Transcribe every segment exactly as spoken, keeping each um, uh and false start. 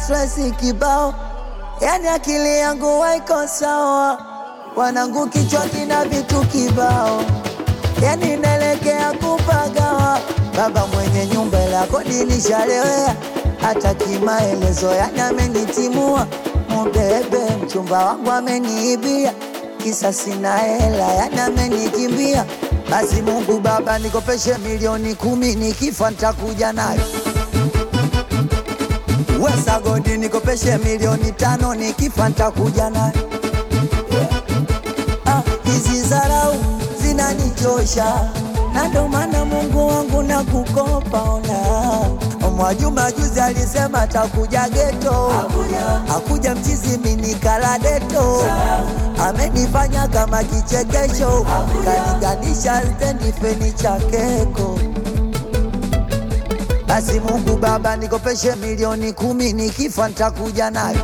stress kibao, yani akili yangu haiko sawa, wanangu kichwa kina vitu kibao, yani naelekea kupagawa. Baba mwenye nyumba la kodi nishalewea, hata kimaelezo yani amenitimua. Mbebe mchumba wangu ameniibia, kisa sina hela yani amenikimbia. Basi Mungu Baba nikopeshe milioni kumi, nikifa nitakuja nayo. Wesa godi nikopeshe milioni tano, nikifa nitakuja nayo. Ah, hizi zarau zinanichosha, na ndo maana Mungu wangu nakukopa ona. Mwajuma juzi alisema atakuja geto, hakuja mchizi mini kaladeto. Amenifanya kama kichekesho, kaniganisha stendi feni chakeko. Basi Mungu Baba nikopeshe milioni kumi, nikifa nitakuja nayo.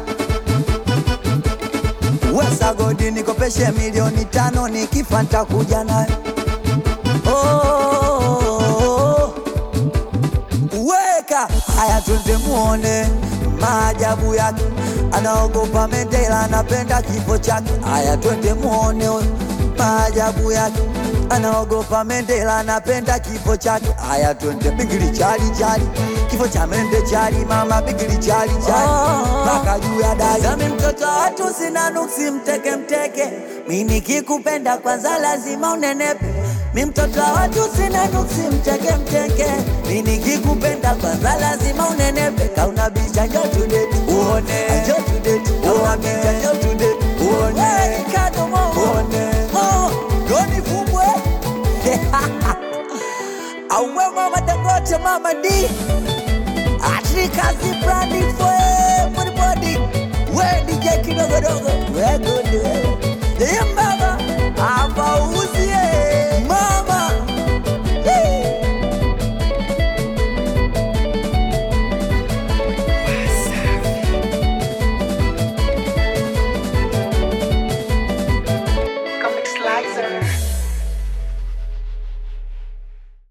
Wesa godi nikopeshe milioni tano, nikifa nitakuja nayo. Oh, weka haya twende muone maajabu yake, anaogopa Mandela, anapenda kifo chake. Haya twende muone maajabu yake, anaogopa Mandela, anapenda kifo chake. Haya twende bigili chali chali, kifo cha mende chali mama, bigili chali chali mpaka juu ya dari. Zami mtoto watu sina nuksi, mteke mteke, mimi nikikupenda kwanza lazima unenepe. Mi mtoto wa watu sina nuksi, mteke mteke, mimi nikikupenda kwanza lazima unenepe. Kauna bicha njoo tudeti uone, njoo tudeti uone, njoo tudeti uone, kado mo uone, oh doni fubwe. Awe mama Dangote, mama D, Atrikazi brandi for everybody. We D J kidogo dogo, we good we. Demba